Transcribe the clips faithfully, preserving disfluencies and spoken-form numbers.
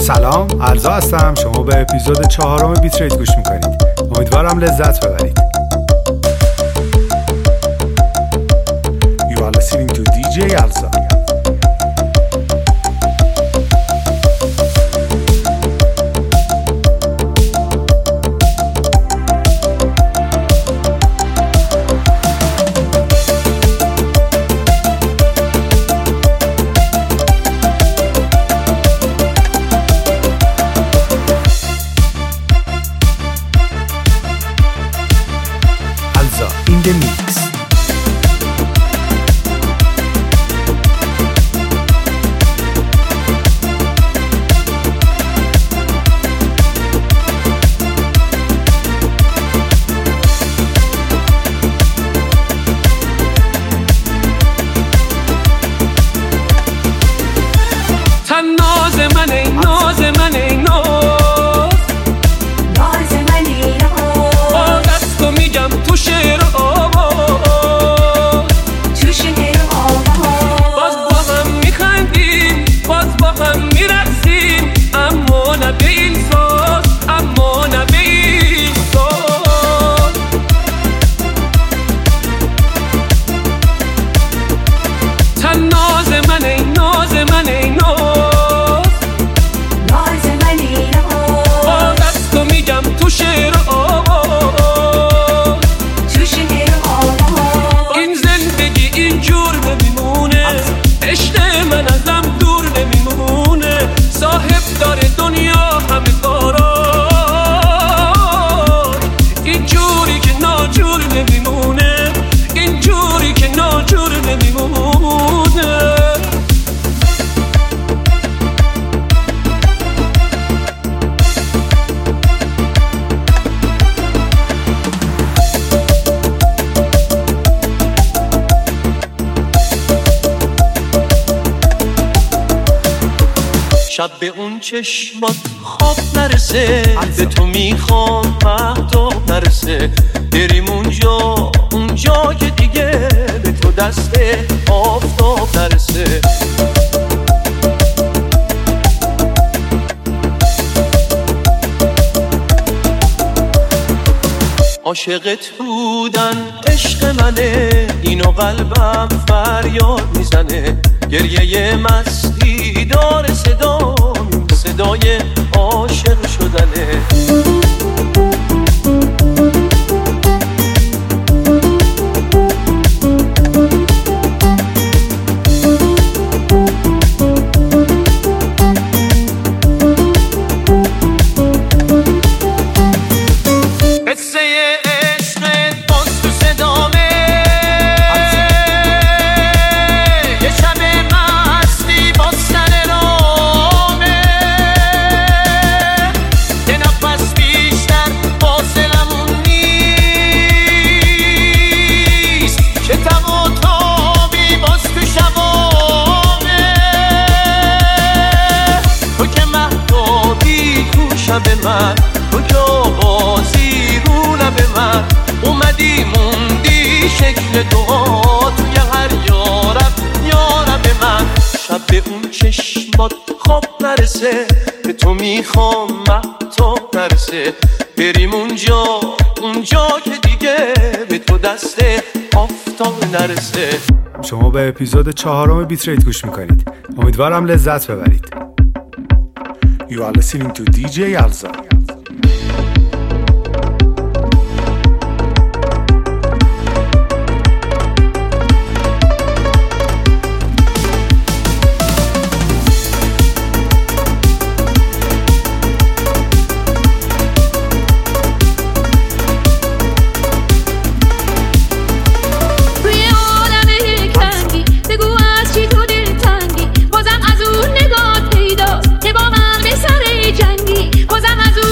سلام، عرضا هستم. شما به اپیزود چهارم بیتریت گوش میکنید. امیدوارم لذت ببرید. You are listening to دی جی Alza. In the mix. تن ناز من ای ناز من ای ناز ناز من ای ناز با دستو میگم تو شعر آواز تو شعر آواز باز با هم میخندیم باز با هم میرقصیم اما نه به این ساز اما نه به این ساز تن ناز من ای ناز من ای ناز ناز من ای ناز با دستو میگم تو شعر آواز تو شعر آواز این زندگی اینجور نمیمونه عشق من ازم دور نمیمونه صاحب داره دنیا همه کارا اینجوری که ناجور نمیمونه اینجوری که ناجور نمیمونه شب به اون چشمات خواب نرسه به تو میخوام مهتاب نرسه بریم اونجا اونجا که دیگه به تو دست آفتاب نرسه عاشقت بودن عشق منه اینو قلبم فریاد میزنه گریه مستی داره صدا صدای عاشق شدنه به من تو که آوازی رو لب من اومدی موندی شکل دعا توی هر یارب یارب من شب به اون چشمات خواب نرسه به تو میخوام مهتاب نرسه بریم اونجا اونجا که دیگه به تو دست آفتاب نرسه. شما به اپیزود چهارم بیتریت گوش میکنید. امیدوارم لذت ببرید. You are listening to دی جی Alza. بازم از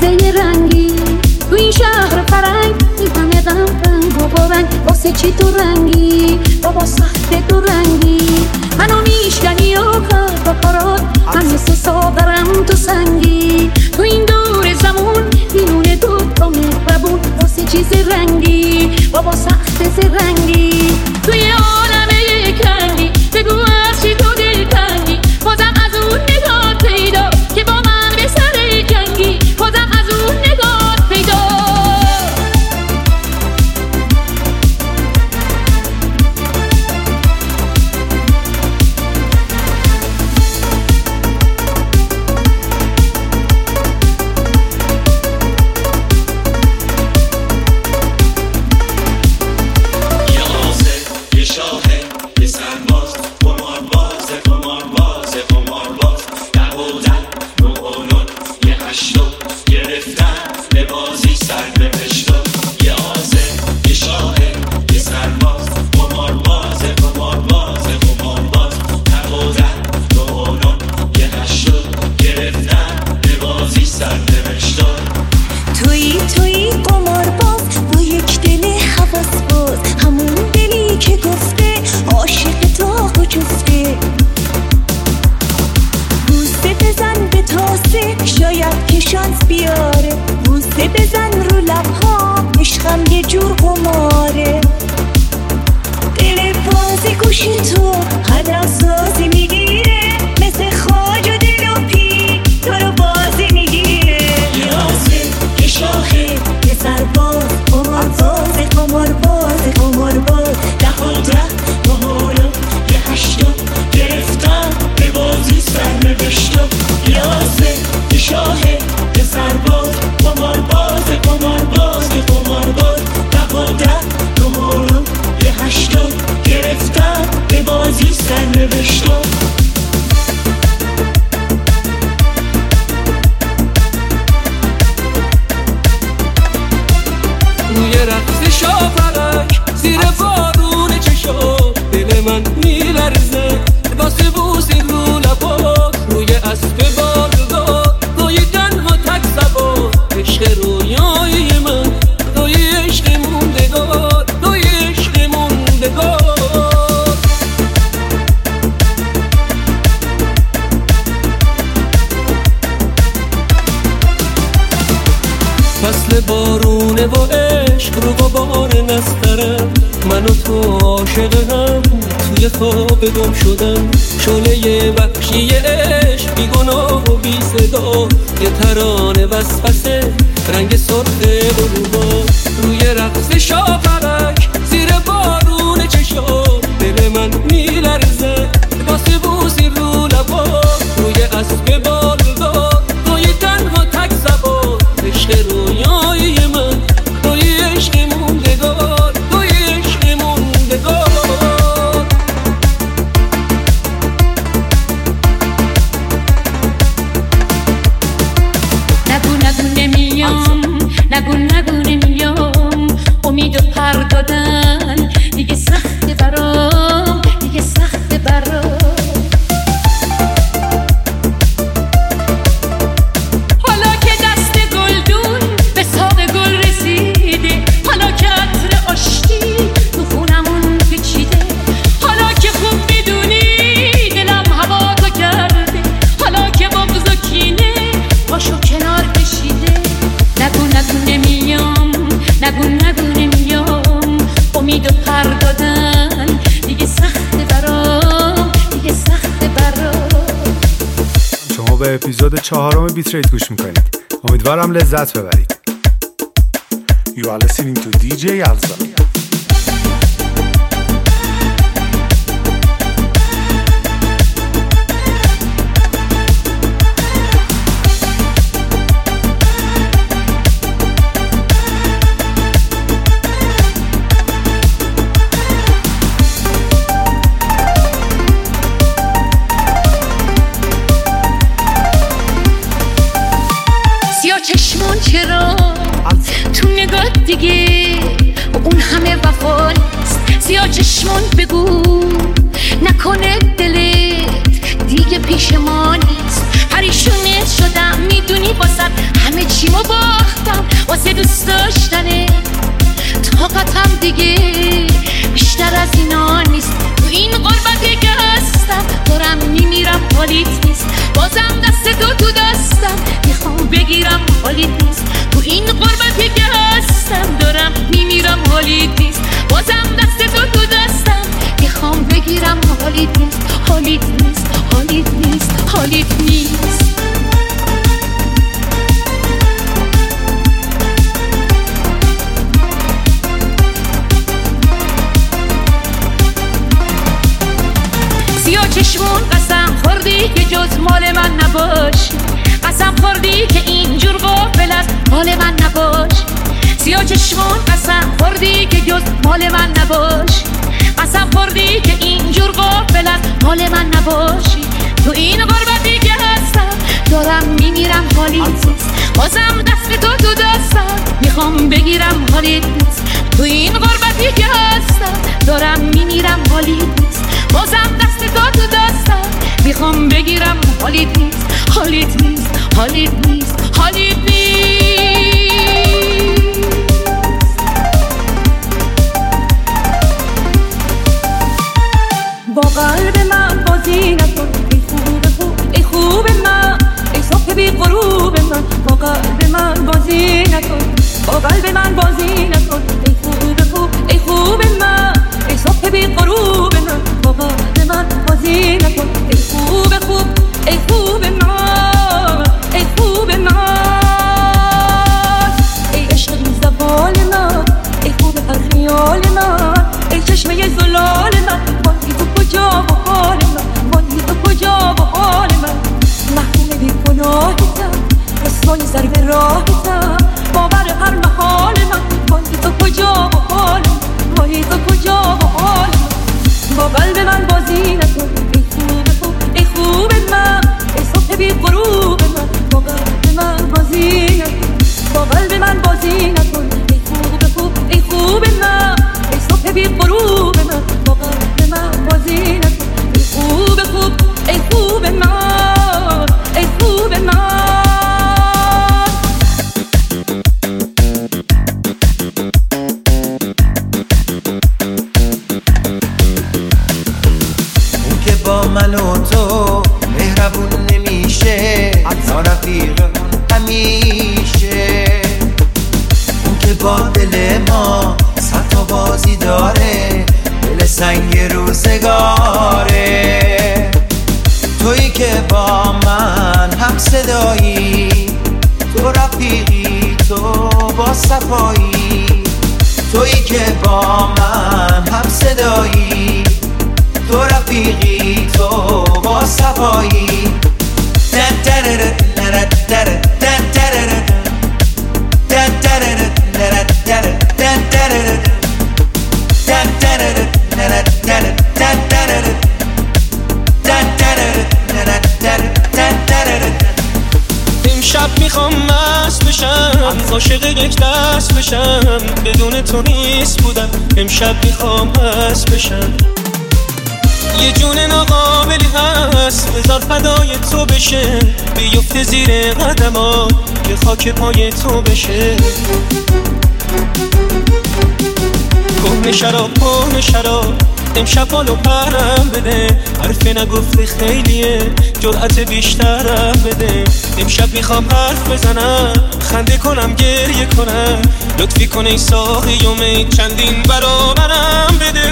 پرنده رنگی تو این شهر فرنگ این همه غم رنگ و با رنگ واسه چی تو رنگی بابا سخت تو رنگی منو میشکنی و کار با کارات من مثل ساغرم تو سنگی تو این دور زمون بیرون تو تا مهربون واسه چیز رنگی بابا سخت رنگی توی عالمه کنی بگو از چی تو دل کنی بازم از اون نگاه پیدا که با من به سر جنگی بازم از اون نگاه پیدا فصل بارونه و عشق رو غبار نسترم من و تو عاشق هم توی خواب گم شدم شعله وحشی عشق بی گناه و بی صدا یه ترانه وسوسه رنگ سرخ غروبا روی رقص شاپرک زیر بارون چشام دل من میلرزه واسه بوسی رو لبا روی اسب بالدار توی تنها تک زبان عشق رویای من توی عشق موندگار توی عشق موندگار نگو نگو نمیام نگو نگو نمیام امیدو پر دادن دیگه سخت برام دیگه سخت برام حالا که دست گلدون به ساق گل رسیده حالا که عطر آشتی تو خونمون پیچیده حالا که خوب میدونی دلم هوا تو کرده حالا که بغض و کینه پاشو کنار کشیده نگو نگو نمیام نگو نگو نمیام امیدو پر دادن دیگه سخت برام دیگه سخت برام. شما به اپیزود چهارم بیتریت گوش میکنید. امیدوارم لذت ببرید. You are listening to دی جی Alza. سیاه چشمون چرا تو نگاه دیگه اون همه وفا نیست سیاه چشمون بگو نکنه دلت دیگه پیش ما نیست پریشونت شدم میدونی واسه همه چی ما با واسه دوست داشتنه طاقتم دیگه بیشتر از اینا نیست. تو این غربتی که هستم دارم میمیرم حالیت نیست. بازم دست تو تو دستم میخوام بگیرم حالیت نیست. تو این غربتی که هستم دارم میمیرم حالیت نیست. بازم دست تو تو دستم میخوام بگیرم حالیت نیست. حالیت نیست حالیت نیست حالیت نیست. سیاه چشمون قسم خوردی که جز مال من نباشی. قسم خوردی که اینجور غافل از مال من نباشی. سیاه چشمون قسم خوردی که جز مال من نباشی. قسم خوردی که اینجور غافل از مال من نباشی. تو این غربتی که هستم دارم میمیرم حالیت نیست. بازم دست تو تو دستم میخوام بگیرم حالیت نیست. تو این غربتی که هستم دارم میمیرم حالیت نیست. بازم دست تو تو دستم میخوام بگیرم حالیت نیست. حالیت نیست حالیت نیست حالیت نیست. با قلب من بازی نکن ای خوب خوب ای خوب من ای صبح بی غروب من. با قلب من بازی نکن با قلب من بازی نکن ای خوب خوب ای خوب من ای صبح بی غروب من. با قلب من بازی نکن ای خوب خوب ای خوب من ای خوب من ای عشق بی زوال من ای خوب هر خیال من ای چشمه زلال من. وای تو کجا با حال من وای تو کجا با حال من. محکوم بی گناهتم رسوای سر به راهتم باور هر محال من. وای تو کجا با حال من وای تو کجا با حال من. با قلب من بازی نکن ای خوب خوب ای خوب من ای صبح بی غروب من. با قلب من بازی نکن با قلب من بازی نکن ای خوب خوب ای خوب من ای صبح بی غروب من. با قلب من بازی نکن ای خوب خوب ای خوب من ای خوب من. اون که با من و تو مهربون نمیشه حتی رفیق همیشه. اون که با دل ما صد تا بازی داره دل سنگ روزگاره. تویی که با من هم صدایی تو رفیقی تو با صفایی. تویی که با من هم صدایی تو رفیقی تو با صفایی. امشب میخوام مست بشم عاشق یک دست بشم بدون تو نیست بودم. امشب میخوام مست بشم یه جون ناقابلی هست بذار فدای تو بشه. بیفته زیر قدمات که خاک پای تو بشه. کهنه شراب کهنه شراب امشب حالو پرم بده. حرف نگفته خیلیه جرأت بیشترم بده. امشب میخوام حرف بزنم خنده کنم گریه کنم. لطفی کن ای ساقی و می چندین برابرم بده.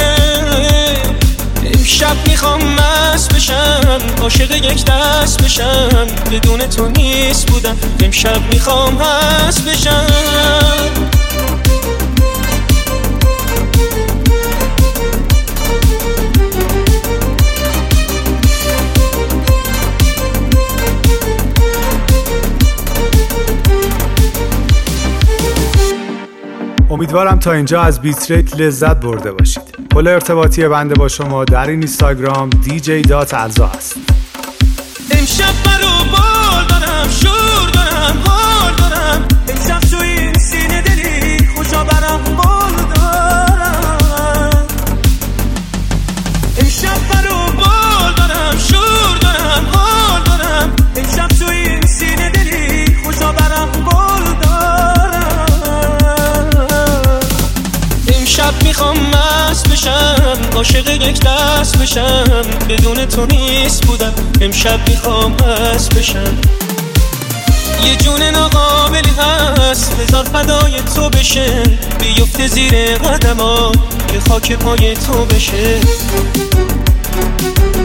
امشب میخوام مست بشم عاشق یک دست بشم بدون تو نیست بودم. امشب میخوام مست بشم. امیدوارم تا اینجا از بیتریت لذت برده باشید. پل ارتباطی بنده با شما در این اینستاگرام دی جی دات الزا هست. امشب برو بال دارم شور دارم حال دارم. امشب تو این سینه دلی خوشا برم بال دارم. امشب برو بال دارم شور دارم حال دارم. امشب تو این سینه دلی خوشا برم بال دارم. امشب میخوام مست بشم، عاشق یک دست بشم، بدون تو نیست بودم، امشب میخوام مست بشم. یه جون ناقابلی هست بذار فدای تو بشه، بیفته زیر قدمات که خاک پای تو بشه.